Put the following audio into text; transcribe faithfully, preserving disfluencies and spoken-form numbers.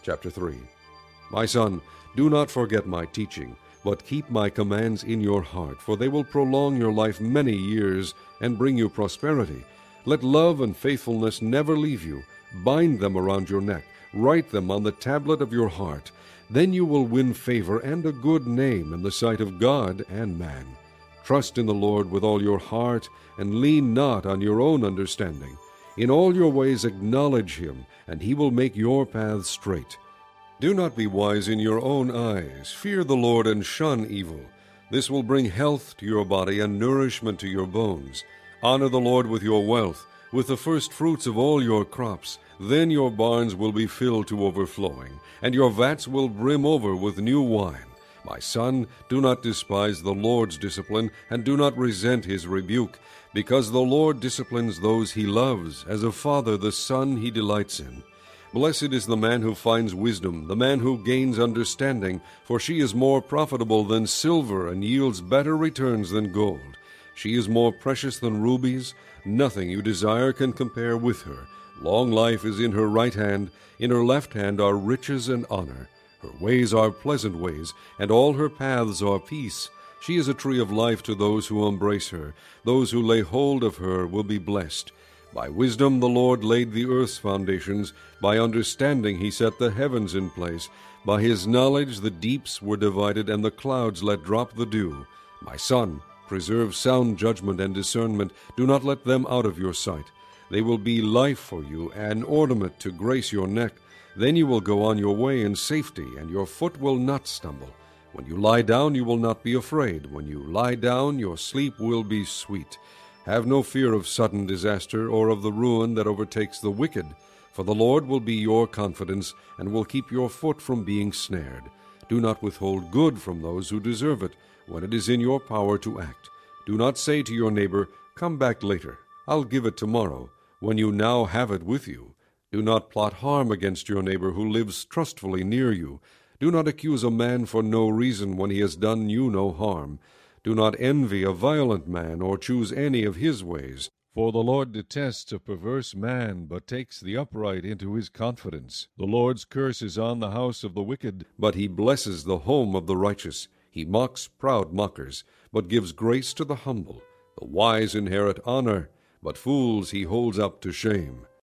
Chapter three. My son, do not forget my teaching, but keep my commands in your heart, for they will prolong your life many years and bring you prosperity. Let love and faithfulness never leave you. Bind them around your neck. Write them on the tablet of your heart. Then you will win favor and a good name in the sight of God and man. Trust in the Lord with all your heart, and lean not on your own understanding. In all your ways acknowledge him, and he will make your paths straight. Do not be wise in your own eyes. Fear the Lord and shun evil. This will bring health to your body and nourishment to your bones. Honor the Lord with your wealth, with the first fruits of all your crops. Then your barns will be filled to overflowing, and your vats will brim over with new wine. My son, do not despise the Lord's discipline, and do not resent his rebuke, because the Lord disciplines those he loves, as a father the son he delights in. Blessed is the man who finds wisdom, the man who gains understanding, for she is more profitable than silver and yields better returns than gold. She is more precious than rubies. Nothing you desire can compare with her. Long life is in her right hand, in her left hand are riches and honor. Her ways are pleasant ways, and all her paths are peace. She is a tree of life to those who embrace her. Those who lay hold of her will be blessed. By wisdom the Lord laid the earth's foundations. By understanding he set the heavens in place. By his knowledge the deeps were divided, and the clouds let drop the dew. My son, preserve sound judgment and discernment. Do not let them out of your sight. They will be life for you, an ornament to grace your neck. Then you will go on your way in safety, and your foot will not stumble. When you lie down, you will not be afraid. When you lie down, your sleep will be sweet. Have no fear of sudden disaster or of the ruin that overtakes the wicked, for the Lord will be your confidence and will keep your foot from being snared. Do not withhold good from those who deserve it when it is in your power to act. Do not say to your neighbor, "Come back later. I'll give it tomorrow," when you now have it with you. Do not plot harm against your neighbor who lives trustfully near you. Do not accuse a man for no reason when he has done you no harm. Do not envy a violent man or choose any of his ways. For the Lord detests a perverse man, but takes the upright into his confidence. The Lord's curse is on the house of the wicked, but he blesses the home of the righteous. He mocks proud mockers, but gives grace to the humble. The wise inherit honor, but fools he holds up to shame.